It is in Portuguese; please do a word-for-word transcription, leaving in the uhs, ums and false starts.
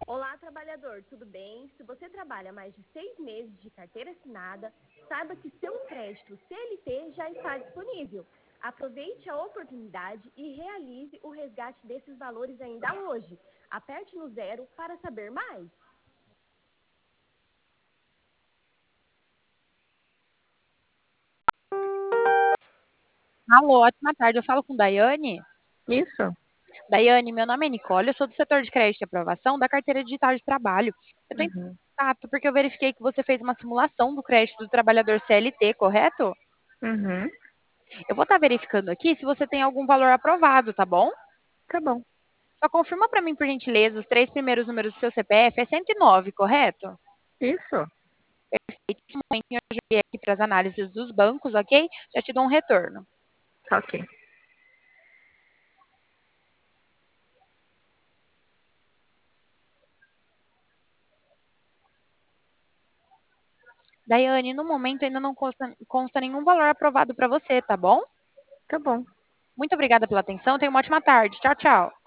Olá, trabalhador, tudo bem? Se você trabalha mais de seis meses de carteira assinada, saiba que seu crédito C L T já está disponível. Aproveite a oportunidade e realize o resgate desses valores ainda hoje. Aperte no zero para saber mais. Alô, ótima tarde. Eu falo com Daiane. Isso. Daiane, meu nome é Nicole, eu sou do setor de crédito e aprovação da carteira digital de trabalho. Eu estou em Uhum. contato porque eu verifiquei que você fez uma simulação do crédito do trabalhador C L T, correto? Uhum. Eu vou estar verificando aqui se você tem algum valor aprovado, tá bom? Tá bom. Só confirma para mim, por gentileza, os três primeiros números do seu C P F, é cento e nove, correto? Isso. Nesse momento eu já vi aqui para as análises dos bancos, ok? Já te dou um retorno. Ok. Daiane, no momento ainda não consta, consta nenhum valor aprovado para você, tá bom? Tá bom. Muito obrigada pela atenção, tenha uma ótima tarde. Tchau, tchau.